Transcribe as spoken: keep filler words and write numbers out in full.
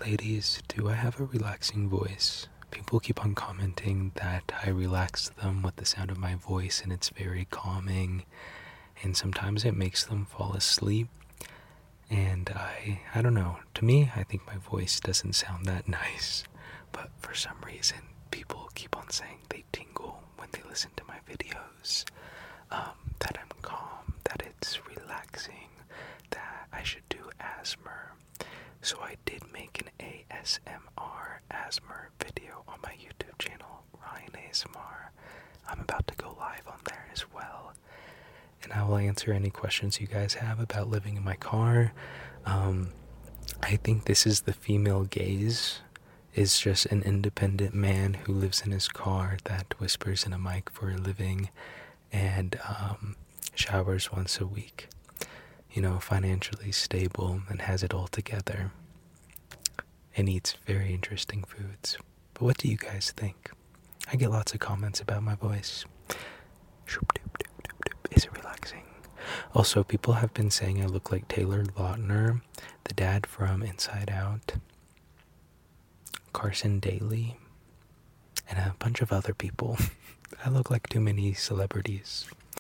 Ladies, do I have a relaxing voice? People keep on commenting that I relax them with the sound of my voice and it's very calming, and sometimes it makes them fall asleep. And I, I don't know, to me, I think my voice doesn't sound that nice, but for some reason, people keep on saying they tingle when they listen to my videos, um, that I'm calm, that it's relaxing, that I should do A S M R. So I did make an A S M R A S M R video on my YouTube channel, Ryan A S M R. I'm about to go live on there as well. And I will answer any questions you guys have about living in my car. Um, I think this is the female gaze. Is just an independent man who lives in his car that whispers in a mic for a living and um, showers once a week. You know, financially stable and has it all together. And eats very interesting foods. But what do you guys think? I get lots of comments about my voice. Is it relaxing? Also, people have been saying I look like Taylor Lautner, the dad from Inside Out, Carson Daly, and a bunch of other people. I look like too many celebrities.